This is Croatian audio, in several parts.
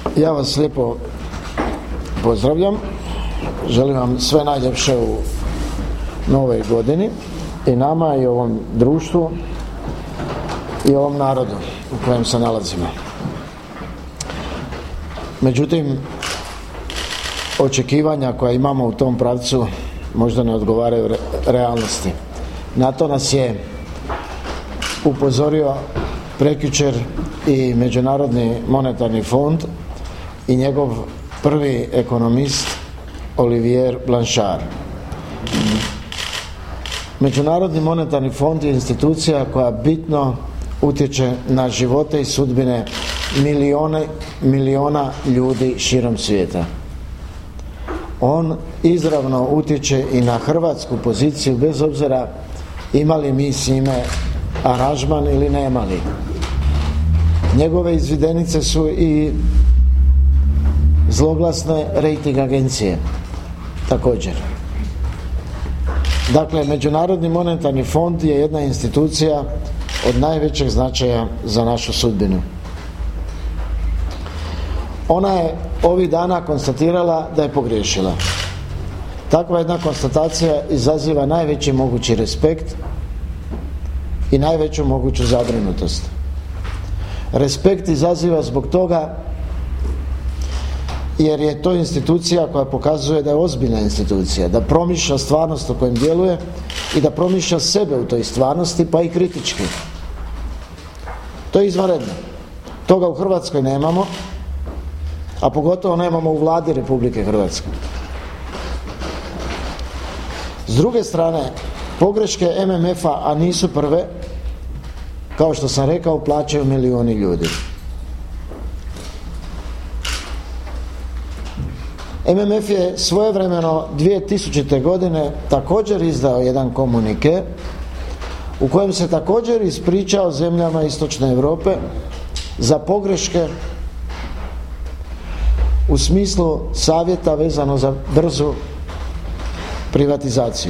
Ja vas lijepo pozdravljam. Želim vam sve najljepše u novoj godini i nama i ovom društvu i ovom narodu u kojem se nalazimo. Međutim, očekivanja koja imamo u tom pravcu možda ne odgovaraju realnosti. Na to nas je upozorio prekjučer i Međunarodni monetarni fond i njegov prvi ekonomist Olivier Blanchard. Međunarodni monetarni fond je institucija koja bitno utječe na živote i sudbine miliona ljudi širom svijeta. On izravno utječe i na hrvatsku poziciju, bez obzira imali mi s njime aranžman ili nemali. Njegove izvedenice su i zloglasne rejting agencije također. Dakle, Međunarodni monetarni fond je jedna institucija od najvećeg značaja za našu sudbinu. Ona je ovih dana konstatirala da je pogriješila. Takva jedna konstatacija izaziva najveći mogući respekt i najveću moguću zabrinutost. Respekt izaziva zbog toga jer je to institucija koja pokazuje da je ozbiljna institucija, da promišlja stvarnost u kojem djeluje i da promišlja sebe u toj stvarnosti, pa i kritički. To je izvanredno. Toga u Hrvatskoj nemamo, a pogotovo nemamo u Vladi Republike Hrvatske. S druge strane, pogreške MMF-a, a nisu prve, kao što sam rekao, plaćaju milioni ljudi. MMF je svojevremeno 2000. godine također izdao jedan komunike u kojem se također ispričao zemljama Istočne Europe za pogreške u smislu savjeta vezano za brzu privatizaciju.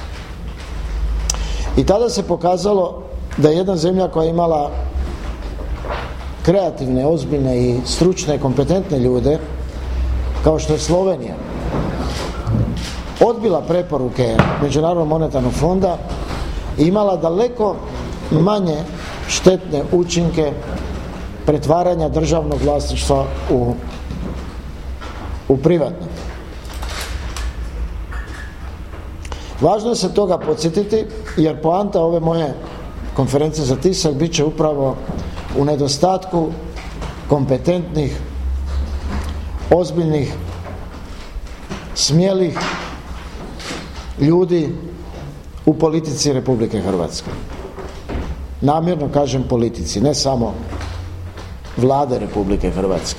I tada se pokazalo da je jedna zemlja koja je imala kreativne, ozbiljne i stručne, kompetentne ljude, kao što je Slovenija, odbila preporuke Međunarodnog monetarnog fonda i imala daleko manje štetne učinke pretvaranja državnog vlasništva u privatno. Važno je se toga podsjetiti, jer poanta ove moje konferencije za tisak bit će upravo u nedostatku kompetentnih, ozbiljnih, smjelih ljudi u politici Republike Hrvatske. Namjerno kažem politici, ne samo Vlade Republike Hrvatske.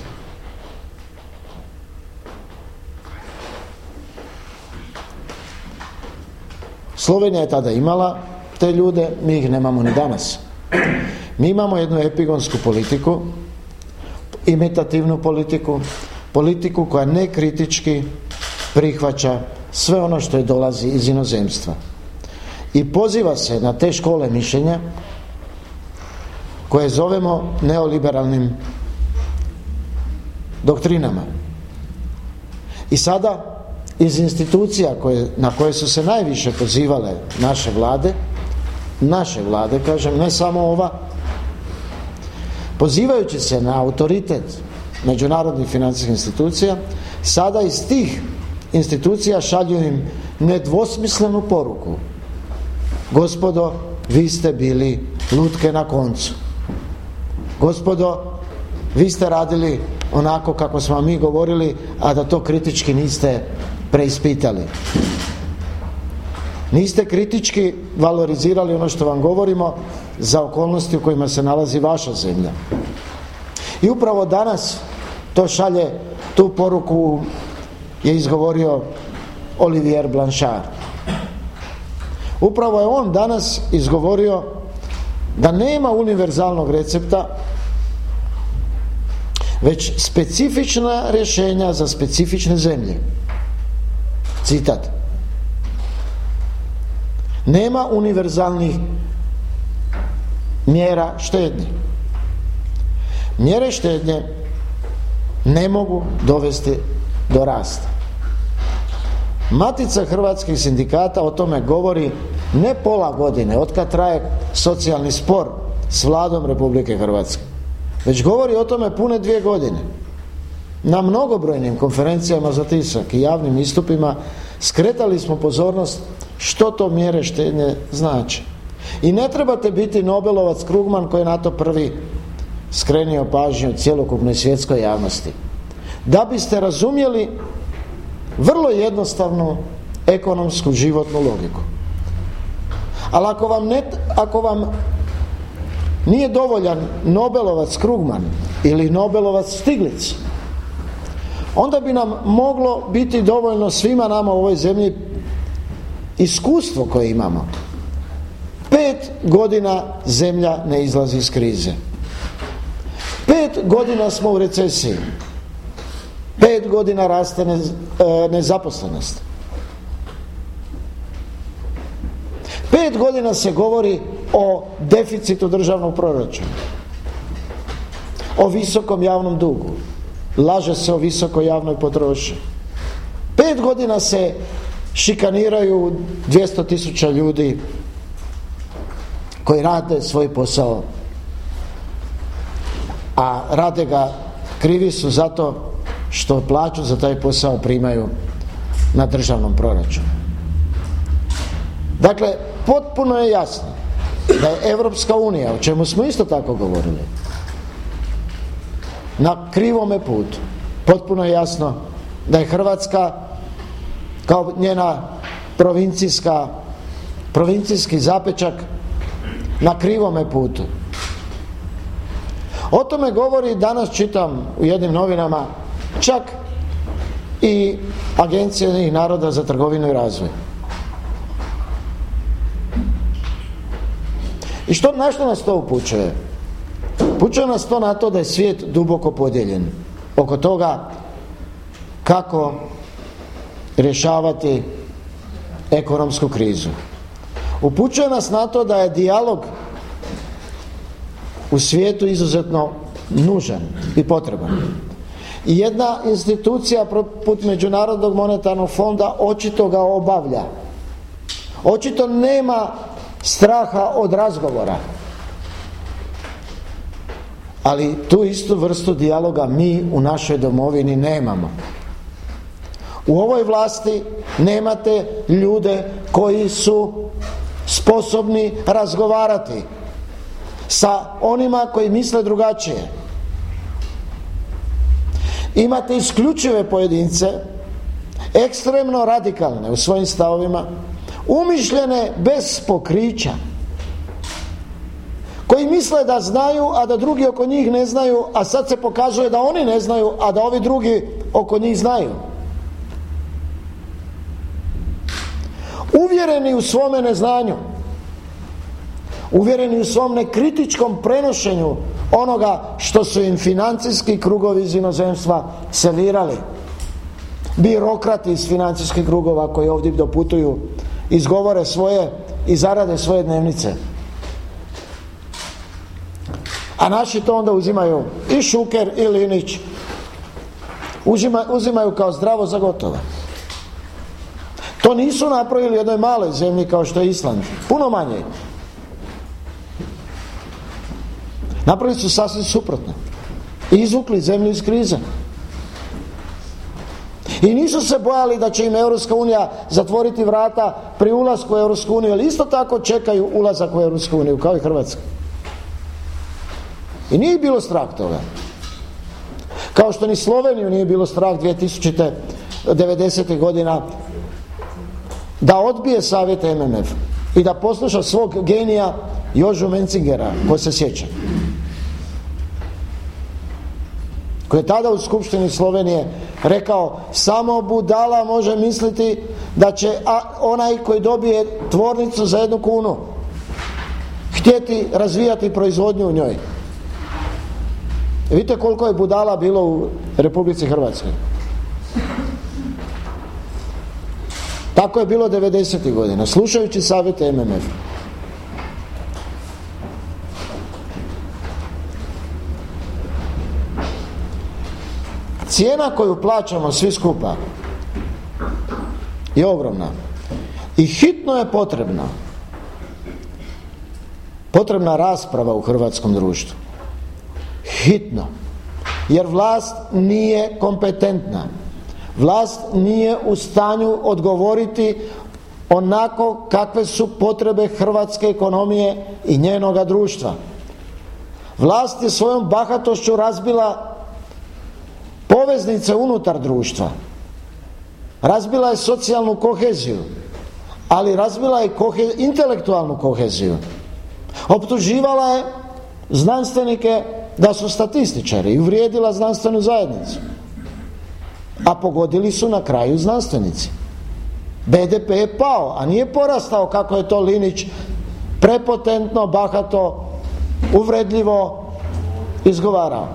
Slovenija je tada imala te ljude, mi ih nemamo ni danas. Mi imamo jednu epigonsku politiku, imitativnu politiku, politiku koja nekritički prihvaća sve ono što je dolazi iz inozemstva. I poziva se na te škole mišljenja koje zovemo neoliberalnim doktrinama. I sada iz institucija na koje su se najviše pozivale naše vlade, kažem, ne samo ova, pozivajući se na autoritet međunarodnih financijskih institucija, sada iz tih institucija šalju im nedvosmislenu poruku: gospodo, vi ste bili lutke na koncu. Gospodo, vi ste radili onako kako smo mi govorili, a da to kritički niste preispitali. Niste kritički valorizirali ono što vam govorimo za okolnosti u kojima se nalazi vaša zemlja. I upravo danas to šalje, tu poruku je izgovorio Olivier Blanchard. Upravo je on danas izgovorio da nema univerzalnog recepta, već specifična rješenja za specifične zemlje. Citat: nema univerzalnih mjera štednje. Mjere štednje ne mogu dovesti do rasta. Matica hrvatskih sindikata o tome govori ne pola godine, otkad traje socijalni spor s Vladom Republike Hrvatske, već govori o tome pune 2 godine. Na mnogobrojnim konferencijama za tisak i javnim istupima skretali smo pozornost što to mjere štednje znači. I ne trebate biti Nobelovac Krugman koji je na to prvi skrenio pažnju cjelokupnoj svjetskoj javnosti, da biste razumjeli vrlo jednostavnu ekonomsku životnu logiku. Ali ako vam nije dovoljan Nobelovac Krugman ili Nobelovac Stiglitz, onda bi nam moglo biti dovoljno svima nama u ovoj zemlji iskustvo koje imamo. 5 godina zemlja ne izlazi iz krize. 5 godina smo u recesiji. 5 godina raste nezaposlenost. 5 godina se govori o deficitu državnog proračuna, o visokom javnom dugu. Laže se o visokoj javnoj potrošnji. 5 godina se šikaniraju 200.000 ljudi koji rade svoj posao, a rade ga, krivi su zato što plaću za taj posao primaju na državnom proračunu. Dakle, potpuno je jasno da je Europska unija, o čemu smo isto tako govorili, na krivome putu. Potpuno je jasno da je Hrvatska kao njena provincijski zapečak na krivome putu. O tome govori, danas čitam u jednim novinama, čak i Agencija Ujedinjenih naroda za trgovinu i razvoj. I na što nas to upućuje? Upućuje nas to na to da je svijet duboko podijeljen oko toga kako rješavati ekonomsku krizu. Upućuje nas na to da je dijalog u svijetu izuzetno nužan i potreban. I jedna institucija poput Međunarodnog monetarnog fonda očito ga obavlja. Očito nema straha od razgovora. Ali tu istu vrstu dijaloga mi u našoj domovini nemamo. U ovoj vlasti nemate ljude koji su sposobni razgovarati sa onima koji misle drugačije. Imate isključive pojedince, ekstremno radikalne u svojim stavovima, umišljene bez pokrića, koji misle da znaju, a da drugi oko njih ne znaju, a sad se pokazuje da oni ne znaju, a da ovi drugi oko njih znaju. Uvjereni u svome neznanju, uvjereni u svom nekritičkom prenošenju onoga što su im financijski krugovi iz inozemstva servirali. Birokrati iz financijskih krugova koji ovdje doputuju, izgovore svoje i zarade svoje dnevnice. A naši to onda uzimaju, i Šuker i Linić, uzimaju kao zdravo za gotovo. To nisu napravili u jednoj maloj zemlji kao što je Island, puno manje. Napravili su sasvim suprotno i izvukli zemlju iz krize. I nisu se bojali da će im Europska unija zatvoriti vrata pri ulasku u Europsku uniju, ali isto tako čekaju ulazak u Europsku uniju kao i Hrvatska. I nije bilo strah toga. Kao što ni Sloveniju nije bilo strah 2090. godina da odbije savjet MMF i da posluša svog genija Jožu Mencingera, ko se sjeća, koji je tada u Skupštini Slovenije rekao: samo budala može misliti da će onaj koji dobije tvornicu za 1 kunu htjeti razvijati proizvodnju u njoj. Vidite koliko je budala bilo u Republici Hrvatskoj. Tako je bilo 90. godina, slušajući savjete MMF. cijena koju plaćamo svi skupa je ogromna i hitno je potrebna rasprava u hrvatskom društvu. Hitno. Jer vlast nije kompetentna. Vlast nije u stanju odgovoriti onako kakve su potrebe hrvatske ekonomije i njenoga društva. Vlast je svojom bahatošću razbila poveznice unutar društva. Razbila je socijalnu koheziju, ali razbila je intelektualnu koheziju. Optuživala je znanstvenike da su statističari i uvrijedila znanstvenu zajednicu. A pogodili su na kraju znanstvenici. BDP je pao, a nije porastao kako je to Linić prepotentno, bahato, uvredljivo izgovarao.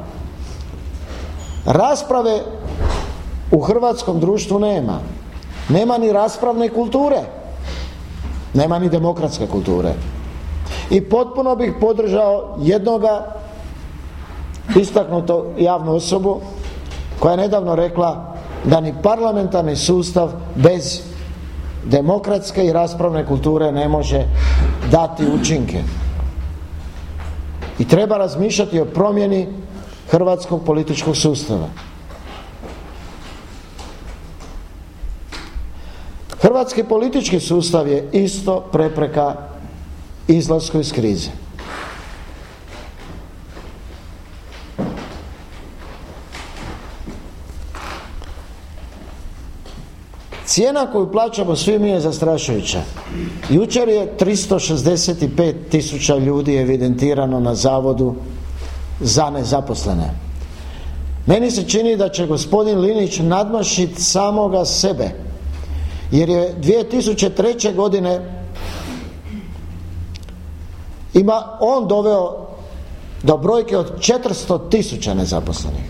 Rasprave u hrvatskom društvu nema. Nema ni raspravne kulture. Nema ni demokratske kulture. I potpuno bih podržao jednoga istaknutu javnu osobu koja je nedavno rekla da ni parlamentarni sustav bez demokratske i raspravne kulture ne može dati učinke. I treba razmišljati o promjeni hrvatskog političkog sustava. Hrvatski politički sustav je isto prepreka izlasku iz krize. Cijena koju plaćamo svi mi je zastrašujuća. Jučer je 365.000 ljudi evidentirano na Zavodu za nezaposlene. Meni se čini da će gospodin Linić nadmašiti samoga sebe, jer je 2003. godine on doveo do brojke od 400.000 nezaposlenih.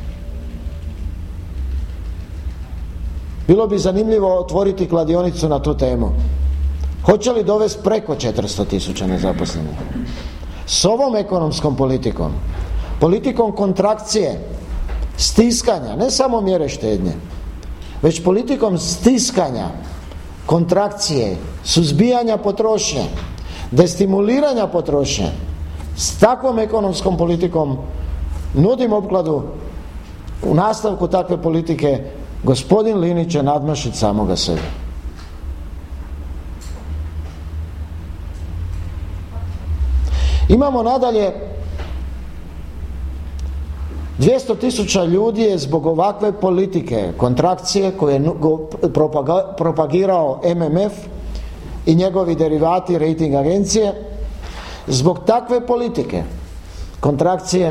Bilo bi zanimljivo otvoriti kladionicu na tu temu. Hoće li dovesti preko 400.000 nezaposlenih? S ovom ekonomskom politikom kontrakcije, stiskanja, ne samo mjere štednje, već politikom stiskanja, kontrakcije, suzbijanja potrošnje, destimuliranja potrošnje, s takvom ekonomskom politikom nudim opkladu. U nastavku takve politike gospodin Linić će nadmašiti samoga sebe. Imamo nadalje 200.000 ljudi je zbog ovakve politike kontrakcije koje je propagirao MMF i njegovi derivati, rating agencije, zbog takve politike kontrakcije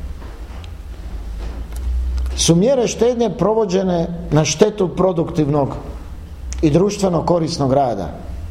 su mjere štednje provođene na štetu produktivnog i društveno korisnog rada.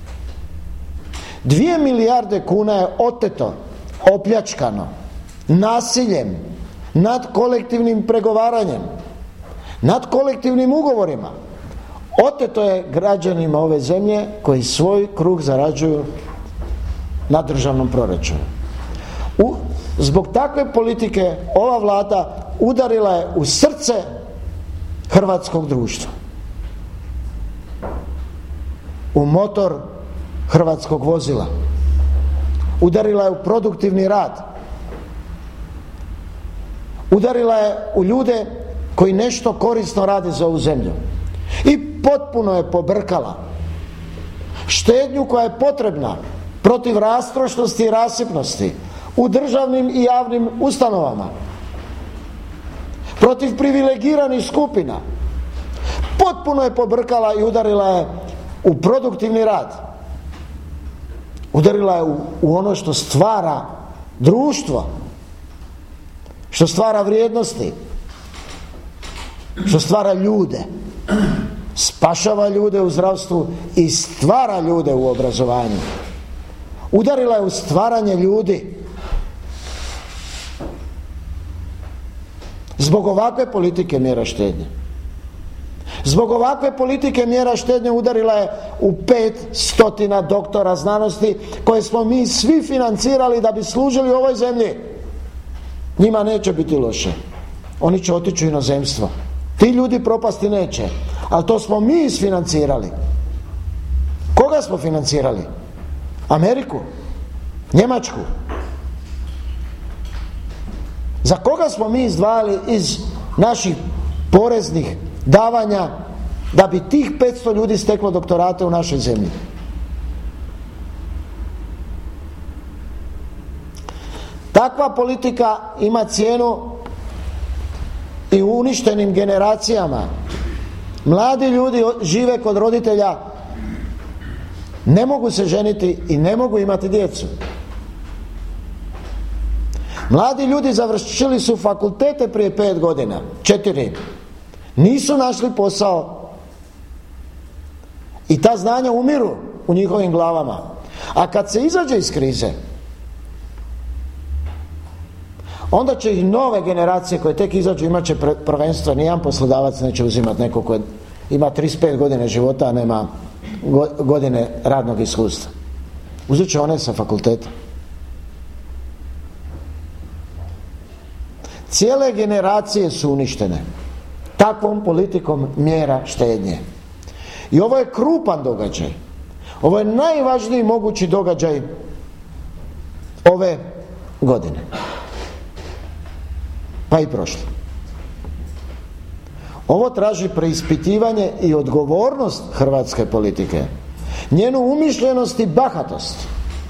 2 milijarde kuna je oteto, opljačkano, nasiljem, nad kolektivnim pregovaranjem, nad kolektivnim ugovorima. Oteto je građanima ove zemlje koji svoj kruh zarađuju na državnom proračunu. Zbog takve politike ova Vlada udarila je u srce hrvatskog društva, u motor hrvatskog vozila, udarila je u produktivni rad, udarila je u ljude koji nešto korisno rade za ovu zemlju i potpuno je pobrkala štednju koja je potrebna protiv rastrošnosti i rasipnosti u državnim i javnim ustanovama, protiv privilegiranih skupina. Potpuno je pobrkala i udarila je u produktivni rad, udarila je u ono što stvara društvo, što stvara vrijednosti, što stvara ljude, spašava ljude u zdravstvu i stvara ljude u obrazovanju. Udarila je u stvaranje ljudi. Zbog ovakve politike mjera štednje. Zbog ovakve politike mjera štednje udarila je u 500 doktora znanosti koje smo mi svi financirali da bi služili ovoj zemlji. Njima neće biti loše. Oni će otići u inozemstvo. Ti ljudi propasti neće. Ali to smo mi isfinancirali. Koga smo financirali? Ameriku? Njemačku? Za koga smo mi izdvajali iz naših poreznih davanja da bi tih 500 ljudi steklo doktorate u našoj zemlji? Takva politika ima cijenu i u uništenim generacijama. Mladi ljudi žive kod roditelja, ne mogu se ženiti i ne mogu imati djecu. Mladi ljudi završili su fakultete prije 5 godina, 4. Nisu našli posao i ta znanja umiru u njihovim glavama. A kad se izađe iz krize, onda će ih nove generacije koje tek izađu imat će prvenstvo. Nijedan poslodavac neće uzimati neko ko ima 35 godine života, a nema godine radnog iskustva. Uzet će one sa fakulteta. Cijele generacije su uništene takvom politikom mjera štednje. I ovo je krupan događaj. Ovo je najvažniji mogući događaj ove godine. Pa i prošle. Ovo traži preispitivanje i odgovornost hrvatske politike. Njenu umišljenost i bahatost.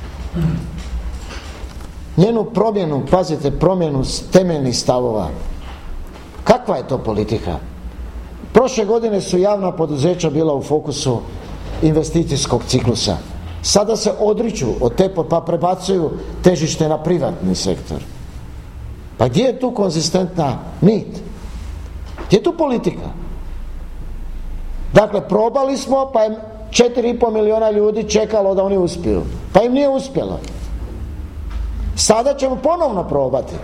Njenu promjenu, pazite, promjenu temeljnih stavova. Kakva je to politika? Prošle godine su javna poduzeća bila u fokusu investicijskog ciklusa. Sada se odriču od te pa prebacuju težište na privatni sektor. Pa gdje je tu konzistentna nit? Gdje je tu politika? Dakle, probali smo, pa je 4,5 milijuna ljudi čekalo da oni uspiju. Pa im nije uspjelo. Sada ćemo ponovno probati.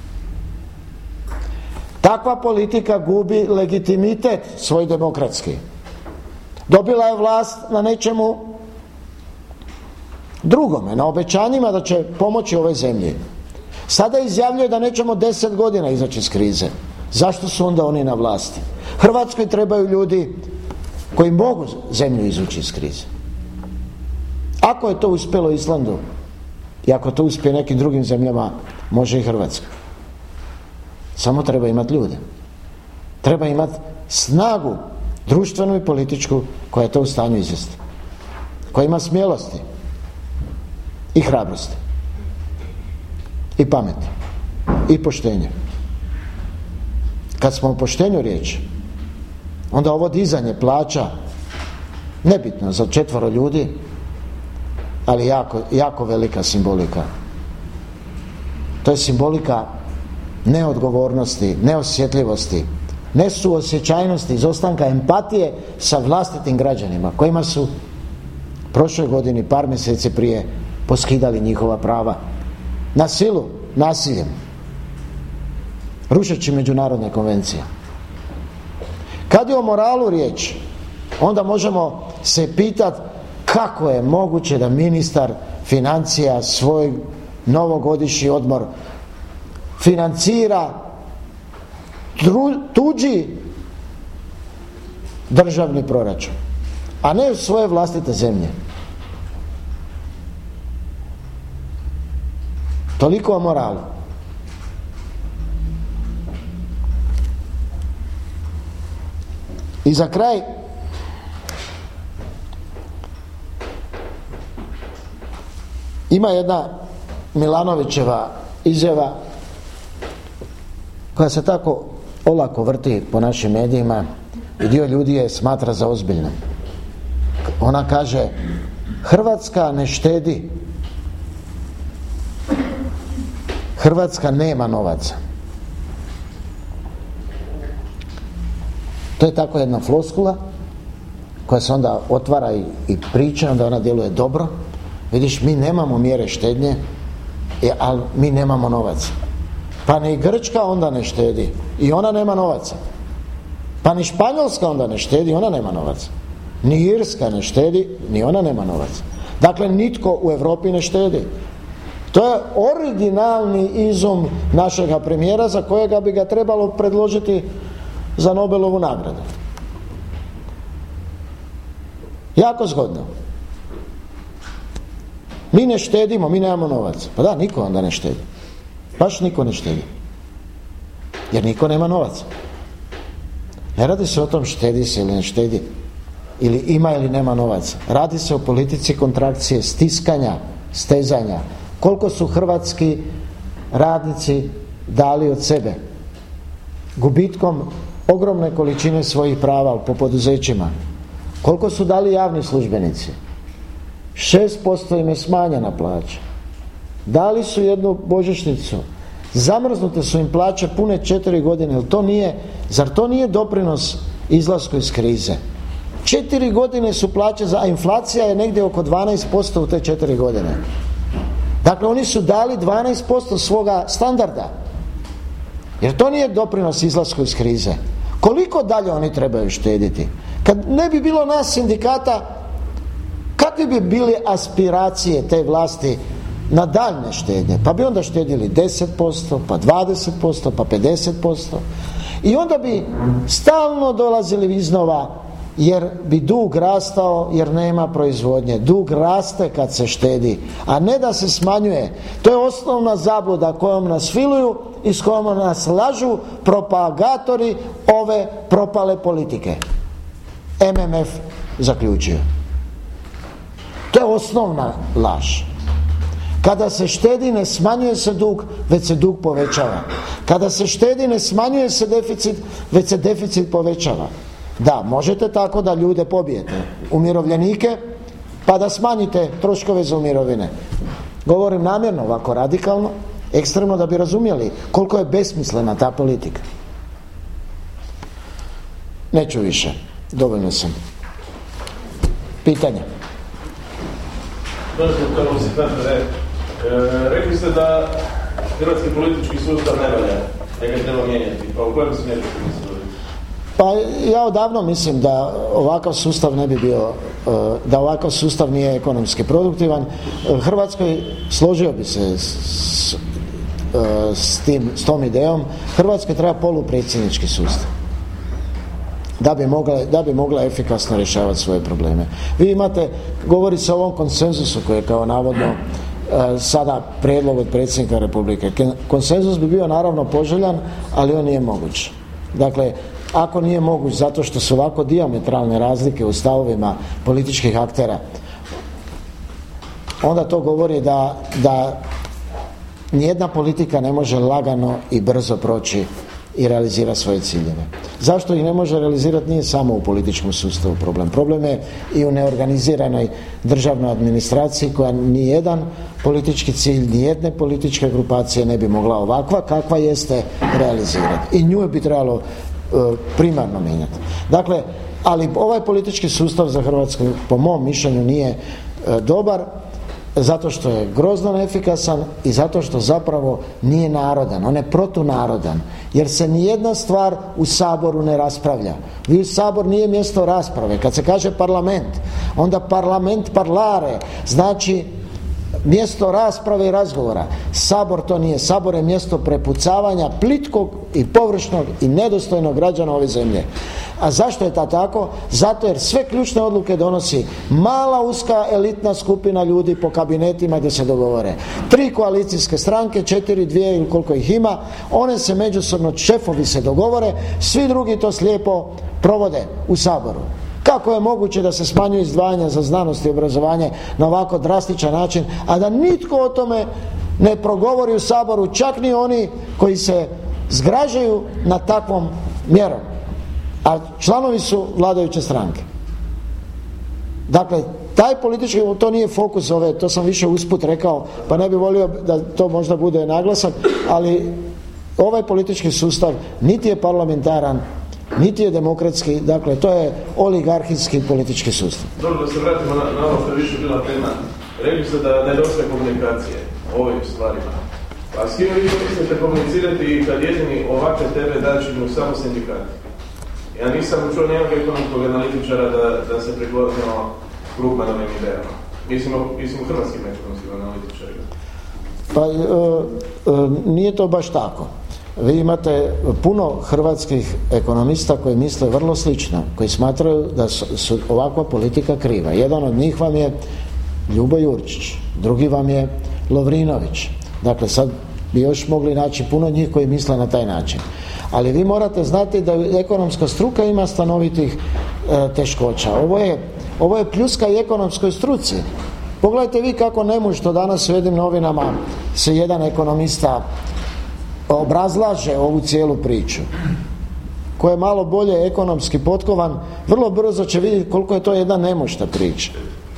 Takva politika gubi legitimitet svoj demokratski. Dobila je vlast na nečemu drugome, na obećanjima da će pomoći ovoj zemlji. Sada izjavljuje da nećemo 10 godina izaći iz krize. Zašto su onda oni na vlasti? Hrvatskoj trebaju ljudi koji mogu zemlju izvući iz krize. Ako je to uspjelo Islandu i ako to uspije nekim drugim zemljama, može i Hrvatska. Samo treba imati ljude. Treba imati snagu društvenu i političku koja je to u stanju izvesti. Koja ima smjelosti i hrabrosti i pameti i poštenja. Kad smo o poštenju riječi, onda ovo dizanje plaća, nebitno za 4 ljudi, ali jako, jako velika simbolika. To je simbolika neodgovornosti, neosjetljivosti, nesuosjećajnosti, izostanka empatije sa vlastitim građanima kojima su prošle godini, par mjeseci prije, poskidali njihova prava na silu, nasiljem, rušeći međunarodne konvencije. Kad je o moralu riječ, onda možemo se pitati kako je moguće da ministar financija svoj novogodišnji odmor financira tuđi državni proračun, a ne svoje vlastite zemlje. Toliko o moralu. I za kraj, ima jedna Milanovićeva izjava koja se tako olako vrti po našim medijima i dio ljudi je smatra za ozbiljnom. Ona kaže: Hrvatska ne štedi, Hrvatska nema novaca. To je tako jedna floskula koja se onda otvara i priča, onda ona djeluje dobro. Vidiš, mi nemamo mjere štednje, ali mi nemamo novaca. Pa ni Grčka onda ne štedi i ona nema novaca. Pa ni Španjolska onda ne štedi, ona nema novaca. Ni Irska ne štedi, ni ona nema novaca. Dakle, nitko u Europi ne štedi. To je originalni izum našega premijera za kojega bi ga trebalo predložiti za Nobelovu nagradu. Jako zgodno. Mi ne štedimo, mi nemamo novaca. Pa da, niko onda ne štedi. Baš niko ne štedi. Jer niko nema novaca. Ne radi se o tom štedi se ili ne štedi, ili ima ili nema novaca. Radi se o politici kontrakcije, stiskanja, stezanja. Koliko su hrvatski radnici dali od sebe gubitkom ogromne količine svojih prava po poduzećima. Koliko su dali javni službenici? 6% im je smanjena plaća. Dali su jednu božićnicu. Zamrznute su im plaće pune 4 godine. Zar to nije doprinos izlasku iz krize? 4 godine su plaće, a inflacija je negdje oko 12% u te 4 godine. Dakle, oni su dali 12% svoga standarda. Jer to nije doprinos izlasku iz krize. Koliko dalje oni trebaju štediti? Kad ne bi bilo nas sindikata, kakve bi bile aspiracije te vlasti na daljne štednje? Pa bi onda štedili 10%, pa 20%, pa 50%. I onda bi stalno dolazili iznova, jer bi dug rastao, jer nema proizvodnje. Dug raste kad se štedi, a ne da se smanjuje. To je osnovna zabluda kojom nas filuju i s kojom nas lažu propagatori ove propale politike. MMF zaključio. To je osnovna laž. Kada se štedi ne smanjuje se dug, već se dug povećava. Kada se štedi ne smanjuje se deficit, već se deficit povećava. Da, možete tako da ljude pobijete, umirovljenike, pa da smanjite troškove za umirovine. Govorim namjerno, ovako radikalno, ekstremno, da bi razumjeli koliko je besmislena ta politika. Neću više, dovoljno sam. Pitanja? Rekli ste da hrvatski politički sustav ne valja, da ga treba mijenjati, pa u kojem smjeru ste mislili? Pa ja odavno mislim da ovakav sustav ne bi bio, da ovakav sustav nije ekonomski produktivan. Hrvatskoj, složio bi se s tom idejom, Hrvatskoj treba polupredsjednički sustav da bi mogla efikasno rješavati svoje probleme. Vi imate, govori se o ovom konsenzusu koji je kao navodno sada prijedlog od predsjednika Republike. Konsenzus bi bio naravno poželjan, ali on nije moguć. Dakle, ako nije moguć zato što su ovako dijametralne razlike u stavovima političkih aktera, onda to govori da nijedna politika ne može lagano i brzo proći i realizirati svoje ciljeve. Zašto ih ne može realizirati nije samo u političkom sustavu problem. Problem je i u neorganiziranoj državnoj administraciji koja nijedan politički cilj, nijedne političke grupacije ne bi mogla ovakva kakva jeste realizirati. I nju bi trebalo primarno mijenjati. Dakle, ali ovaj politički sustav za Hrvatsku po mom mišljenju nije dobar, zato što je grozno neefikasan i zato što zapravo nije narodan, on je protunarodan, jer se nijedna stvar u Saboru ne raspravlja. Sabor nije mjesto rasprave. Kad se kaže parlament, onda parlament parlare, znači mjesto rasprave i razgovora. Sabor to nije. Sabor je mjesto prepucavanja plitkog i površnog i nedostojnog građana ove zemlje. A zašto je to tako? Zato jer sve ključne odluke donosi mala uska elitna skupina ljudi po kabinetima gdje se dogovore. 3 koalicijske stranke, 4, 2 ili koliko ih ima, one se međusobno, šefovi se dogovore, svi drugi to slijepo provode u Saboru. Kako je moguće da se smanjuje izdvajanja za znanost i obrazovanje na ovako drastičan način, a da nitko o tome ne progovori u Saboru, čak ni oni koji se zgražaju nad takvom mjerom, a članovi su vladajuće stranke. Dakle, taj politički, to nije fokus ove, to sam više usput rekao, pa ne bi volio da to možda bude naglasak, ali ovaj politički sustav niti je parlamentaran, niti je demokratski, dakle to je oligarhijski politički sustav. Dobro, da se vratimo na ovo što je više bila tema. Rekli ste da nedostaje komunikacije o ovim stvarima. A s kim vi mislite komunicirati kad jedini ovakve teme dačinu samo sindikati? Ja nisam čuo nijednog ekonomskog analitičara da se preklopio Krugmanovim idejama. Mislim u hrvatskim ekonomskim analitičarima. Pa nije to baš tako. vi imate puno hrvatskih ekonomista koji misle vrlo slično, koji smatraju da su ovakva politika kriva. Jedan od njih vam je Ljubo Jurčić, drugi vam je Lovrinović. Dakle, sad bi još mogli naći puno njih koji misle na taj način. Ali vi morate znati da ekonomska struka ima stanovitih teškoća. Ovo je pljuska i ekonomskoj struci. Pogledajte vi kako nemušto danas u jednim novinama se jedan ekonomista obrazlaže ovu cijelu priču. Ko je malo bolje ekonomski potkovan, vrlo brzo će vidjeti koliko je to jedna nemušta priča.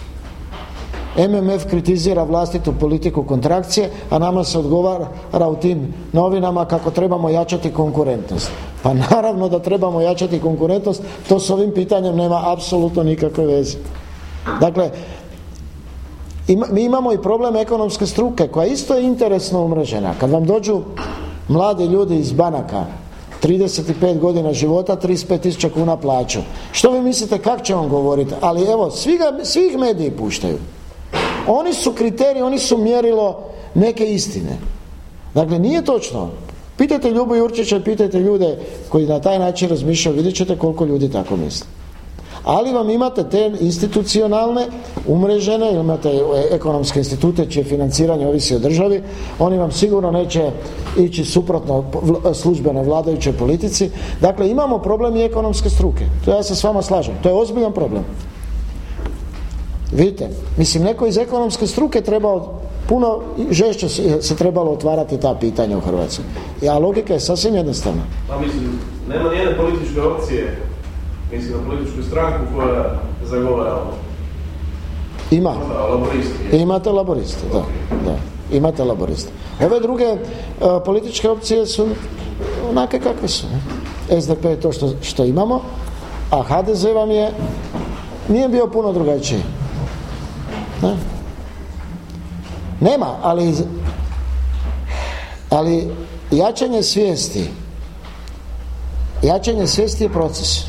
MMF kritizira vlastitu politiku kontrakcije, a nama se odgovara u tim novinama kako trebamo jačati konkurentnost. Pa naravno da trebamo jačati konkurentnost, to s ovim pitanjem nema apsolutno nikakve veze. Dakle, mi imamo i problem ekonomske struke koja isto je interesno umrežena. Kad vam dođu mladi ljudi iz banaka, 35 godina života, 35.000 kuna plaću, što vi mislite kako će on govoriti? Ali evo, svi ih mediji puštaju. Oni su kriteriji, oni su mjerilo neke istine. Dakle, nije točno. Pitajte Ljubu Jurčića, pitajte ljude koji na taj način razmišljaju, vidjet ćete koliko ljudi tako misle. Ali vam imate te institucionalne, umrežene, imate ekonomske institute čije financiranje ovisi o državi, oni vam sigurno neće ići suprotno službenoj vladajućoj politici. Dakle, imamo problem i ekonomske struke. To ja se s vama slažem. To je ozbiljan problem. Vidite, mislim, neko iz ekonomske struke trebao puno žešće se trebalo otvarati ta pitanja u Hrvatskoj. A logika je sasvim jednostavna. Pa mislim, nema nijedne političke opcije, mislim na političku stranku koja zagovara ovo. Ima. Laboristi. Imate laboriste, da. Imate laboriste. Ove druge političke opcije su onake kakve su. Ne? SDP je to što imamo, a HDZ vam nije bio puno drugačiji. Ne? Nema, ali jačanje svijesti je proces.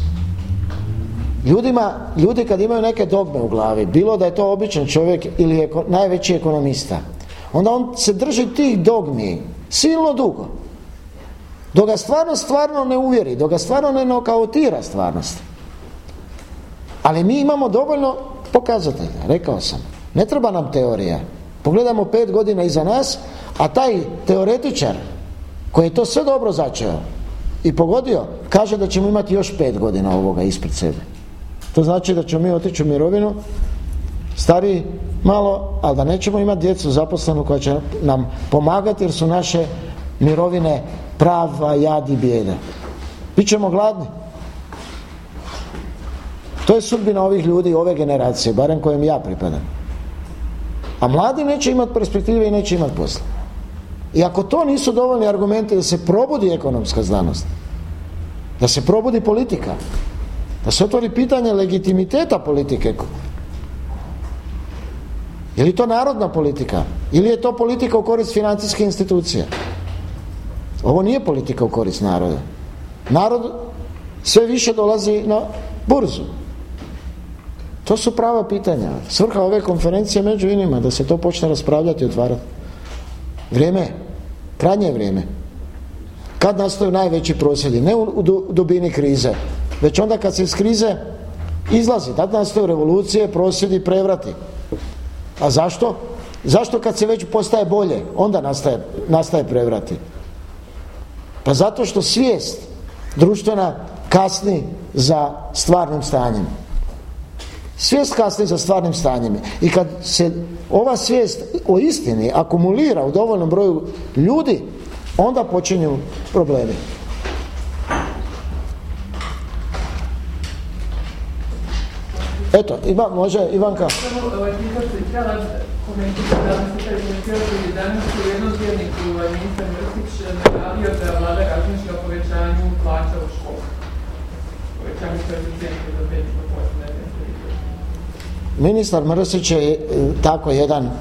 Ljudi kad imaju neke dogme u glavi, bilo da je to običan čovjek ili najveći ekonomista, onda on se drži tih dogmi silno dugo, dok ga stvarno ne uvjeri, dok ga stvarno ne nokautira stvarnost. Ali mi imamo dovoljno pokazatelja, rekao sam. Ne treba nam teorija. Pogledamo 5 godina iza nas, a taj teoretičar koji je to sve dobro začeo i pogodio, kaže da ćemo imati još 5 godina ovoga ispred sebe. To znači da ćemo mi otići u mirovinu stariji malo, ali da nećemo imati djecu zaposlenu koja će nam pomagati, jer su naše mirovine prava jad i bijeda. Bićemo gladni. To je sudbina ovih ljudi, ove generacije, barem kojem ja pripadam. A mladi neće imati perspektive i neće imati posla. I ako to nisu dovoljni argumenti da se probudi ekonomska znanost, da se probudi politika, da se otvori pitanje legitimiteta politike, je li to narodna politika ili je to politika u korist financijskih institucija? Ovo nije politika u korist naroda. Narod sve više dolazi na burzu. To su prava pitanja. Svrha ove konferencije među inima da se to počne raspravljati i otvarati. Vrijeme, krajnje vrijeme. Kad nastaju najveći prosvjedi? Ne u dubini krize, već onda kad se iz krize izlazi. Tad nastaju revolucije, prosvjedi, prevrati. A zašto? Zašto kad se već postaje bolje, onda nastaje prevrati? Pa zato što svijest društvena kasni za stvarnim stanjem. Svijest kasni za stvarnim stanjem. I kad se ova svijest o istini akumulira u dovoljnom broju ljudi, onda počinju problemi. Eto, može Ivanka. Samo pitati, htjela komentirati da nas je komentirati danas u jednom tjedniku ministar Mrsić najavio da vlada razmišlja o povećanju plaća u školu. Povećanju koeficijenta za 5%. Ministar Mrsić je tako jedan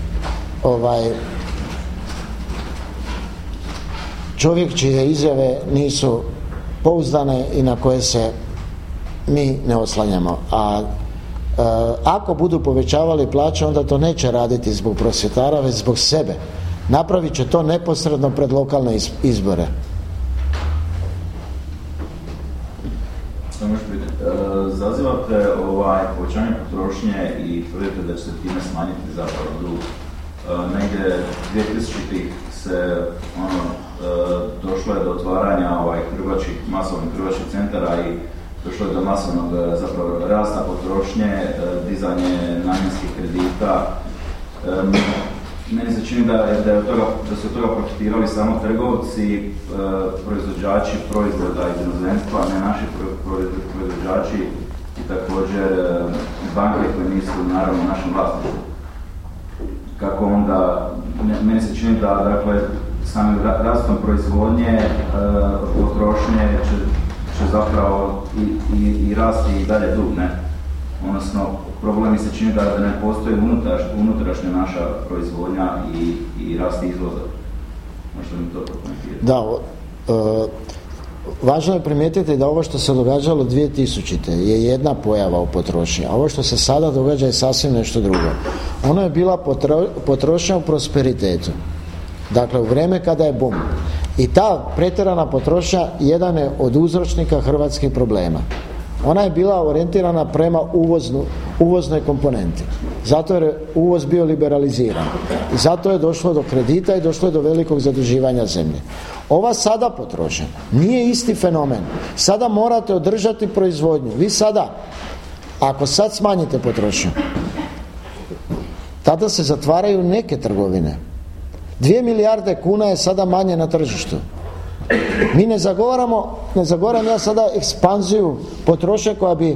čovjek čije izjave nisu pouzdane i na koje se mi ne oslanjamo. A ako budu povećavali plaće, onda to neće raditi zbog prosvjetara, već zbog sebe. Napravit će to neposredno pred lokalne izbore. zazivate povećanje potrošnje i tvrdite da će se time smanjiti zapravo dug. Negdje 2000-ih se došlo je do otvaranja masovnih trgovačkih centara i došlo je do masovnog zapravo rasta potrošnje, dizanje namjenskih kredita. Meni se čini da su od toga profitirali samo trgovci, proizvođači proizvoda iz inozemstva, ne naši proizvođači i također banke koje nisu naravno u našem vlasništvu. Kako onda, meni se čini da dakle, samim rastom proizvodnje, potrošnje će zapravo i rasti i dalje dug, ne? Odnosno, problem mi se čini da ne postoji unutrašnja naša proizvodnja i rast izvoza. Možete mi to prokomentirati? Da, važno je primijetiti da ovo što se događalo 2000. je jedna pojava u potrošnji, a ovo što se sada događa je sasvim nešto drugo. Ono je bila potrošnja u prosperitetu. Dakle, u vrijeme kada je bum. I ta pretjerana potrošnja jedan je od uzročnika hrvatskih problema. Ona je bila orijentirana prema uvoznoj komponenti. Zato je uvoz bio liberaliziran. I zato je došlo do kredita i došlo je do velikog zaduživanja zemlje. Ova sada potrošnja nije isti fenomen. Sada morate održati proizvodnju. Vi sada, ako sad smanjite potrošnju, tada se zatvaraju neke trgovine. 2 milijarde kuna je sada manje na tržištu. Mi ne zagovaram ja sada ekspanziju potrošnje koja bi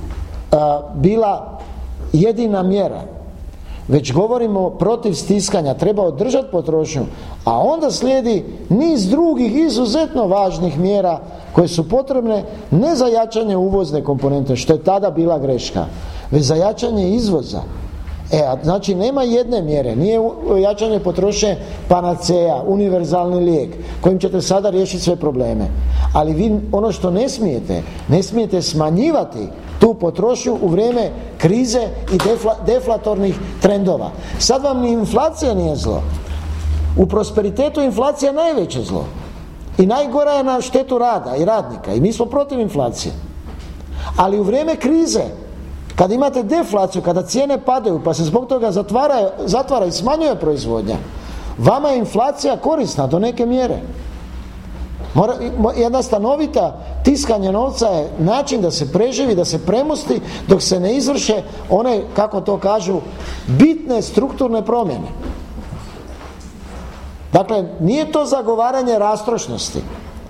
bila jedina mjera, već govorimo protiv stiskanja. Treba održati potrošnju, a onda slijedi niz drugih izuzetno važnih mjera koje su potrebne ne za jačanje uvozne komponente, što je tada bila greška, već za jačanje izvoza. Znači nema jedne mjere, nije jačanje potrošnje panaceja, univerzalni lijek kojim ćete sada riješiti sve probleme. Ali vi ono što ne smijete smanjivati tu potrošnju u vrijeme krize i deflatornih trendova. Sad vam ni inflacija nije zlo. U prosperitetu inflacija je najveće zlo. I najgora je na štetu rada i radnika. I mi smo protiv inflacije. Ali u vrijeme krize, kad imate deflaciju, kada cijene padaju, pa se zbog toga zatvara i smanjuje proizvodnja, vama je inflacija korisna do neke mjere. Jedna stanovita tiskanje novca je način da se preživi, da se premosti, dok se ne izvrše one, kako to kažu, bitne strukturne promjene. Dakle, nije to zagovaranje rastrošnosti,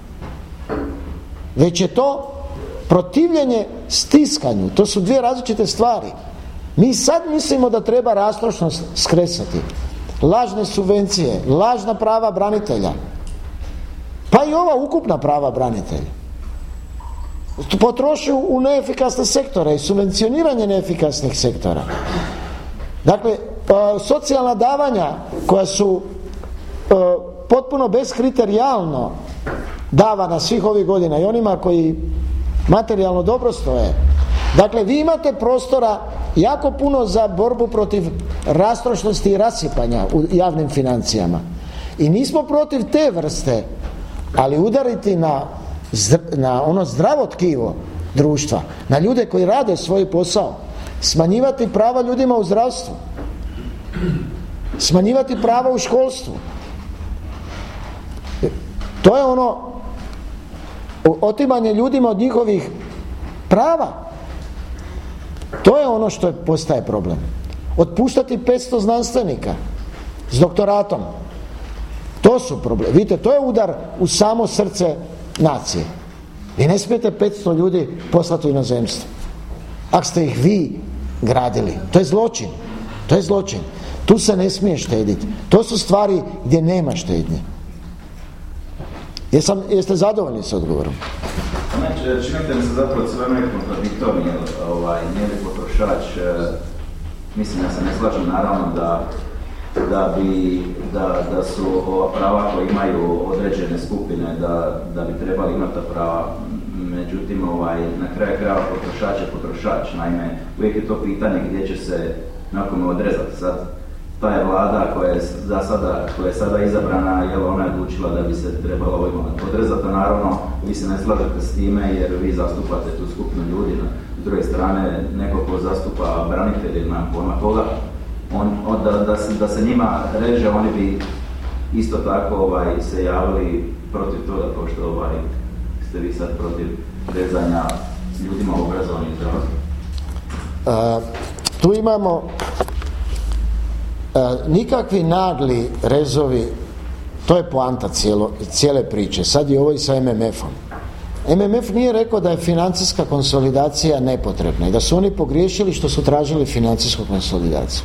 već je to protivljenje stiskanju. To su dvije različite stvari. Mi sad mislimo da treba rastrošnost skresati. Lažne subvencije, lažna prava branitelja, pa i ova ukupna prava branitelja. Potrošnju u neefikasne sektore i subvencioniranje neefikasnih sektora. Dakle, socijalna davanja koja su potpuno beskriterjalno davana svih ovih godina i onima koji materijalno dobro stoje. Dakle, vi imate prostora jako puno za borbu protiv rastrošnosti i rasipanja u javnim financijama. I nismo protiv te vrste, ali udariti na ono zdravo tkivo društva, na ljude koji rade svoj posao, smanjivati prava ljudima u zdravstvu, smanjivati prava u školstvu. To je ono otimanje ljudima od njihovih prava. To je ono što postaje problem. Otpuštati 500 znanstvenika s doktoratom. To su problemi. Vidite, to je udar u samo srce nacije. Vi ne smijete 500 ljudi poslati u inozemstvo. Ako ste ih vi gradili. To je zločin. To je zločin. Tu se ne smije štediti. To su stvari gdje nema štednje. Jeste zadovoljni s odgovorom? Činite mi se zapravo sve kontradiktorni, nije li potrošač, mislim da se ne slažem naravno da su ova prava koje imaju određene skupine, da bi trebali imati ta prava. Međutim, na kraju krajeva potrošač je potrošač. Naime, uvijek je to pitanje gdje će se nakon odrezati. Sad, ta je vlada koja je sada izabrana, jel ona je odlučila da bi se trebalo ovaj moment odrezati, a naravno vi se ne slažete s time jer vi zastupate tu skupinu ljudi. S druge strane, neko ko zastupa branitelje, nemam pojma toga, da se njima reže, oni bi isto tako se javili protiv toga, kao što ste vi sad protiv rezanja ljudima u obrazovanju zdravstvu. Tu imamo nikakvi nagli rezovi, to je poanta cijele priče. Sad je ovo i sa MMF-om. MMF nije rekao da je financijska konsolidacija nepotrebna i da su oni pogriješili što su tražili financijsku konsolidaciju.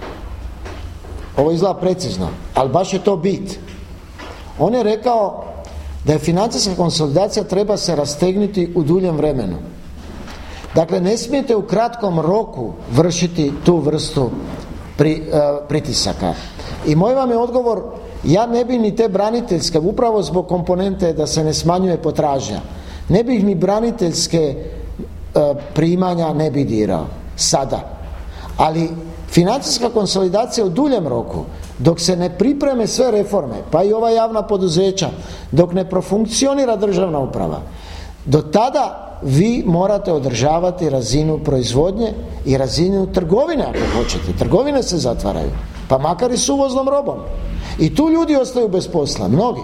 Ovo izgleda precizno, ali baš je to bit. On je rekao da je financijska konsolidacija treba se rastegnuti u duljem vremenu. Dakle, ne smijete u kratkom roku vršiti tu vrstu pritisaka. I moj vam je odgovor, ja ne bi ni te braniteljske, upravo zbog komponente da se ne smanjuje potražnja, ne bih ni braniteljske primanja ne bi dirao sada. Ali financijska konsolidacija u duljem roku, dok se ne pripreme sve reforme, pa i ova javna poduzeća, dok ne profunkcionira državna uprava, do tada vi morate održavati razinu proizvodnje i razinu trgovine ako hoćete. Trgovine se zatvaraju, pa makar i s uvoznom robom. I tu ljudi ostaju bez posla, mnogi.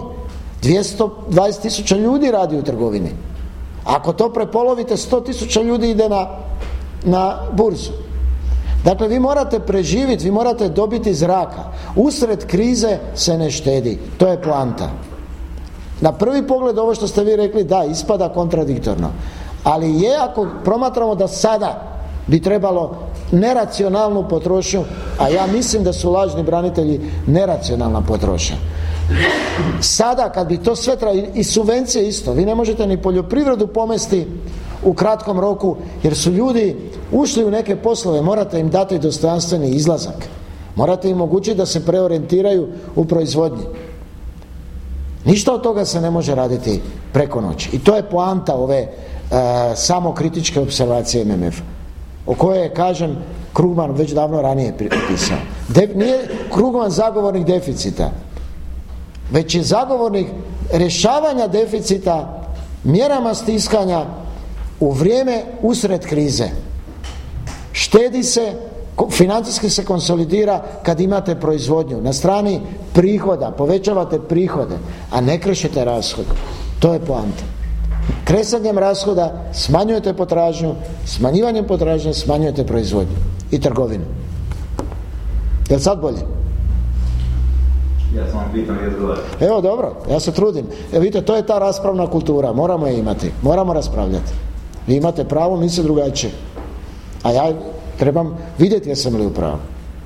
220.000 ljudi radi u trgovini. Ako to prepolovite, 100.000 ljudi ide na burzu. Dakle, vi morate preživjeti, vi morate dobiti zraka. Usred krize se ne štedi. To je poanta. Na prvi pogled ovo što ste vi rekli, da, ispada kontradiktorno. Ali je, ako promatramo da sada bi trebalo neracionalnu potrošnju, a ja mislim da su lažni branitelji neracionalna potrošnja. Sada kad bi to sve i subvencije isto, vi ne možete ni poljoprivredu pomesti u kratkom roku, jer su ljudi ušli u neke poslove, morate im dati dostojanstveni izlazak. Morate im omogućiti da se preorijentiraju u proizvodnji. Ništa od toga se ne može raditi preko noći. I to je poanta ove samokritičke opservacije MMF, o kojoj je, kažem, Krugman već davno ranije pisao. Nije Krugman zagovornik deficita, već je zagovornik rješavanja deficita mjerama stiskanja u vrijeme usred krize. Štedi se, financijski se konsolidira kad imate proizvodnju. Na strani prihoda, povećavate prihode, a ne krešete rashode. To je poanta. Kresanjem rashoda smanjujete potražnju, smanjivanjem potražnje smanjujete proizvodnju i trgovinu. Je li sad bolje? Ja sam pitan je odgovor. Evo, dobro, ja se trudim. Vidite, to je ta raspravna kultura, moramo je imati, moramo raspravljati. Vi imate pravo, mi se drugačije. A ja trebam vidjeti jesam li u pravu.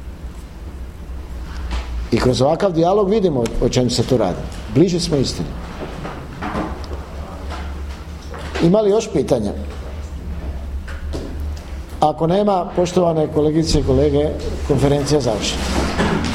I kroz ovakav dijalog vidimo o čem se tu radi. Bliži smo istini. Ima li još pitanja? Ako nema, poštovane kolegice i kolege, konferencija završena.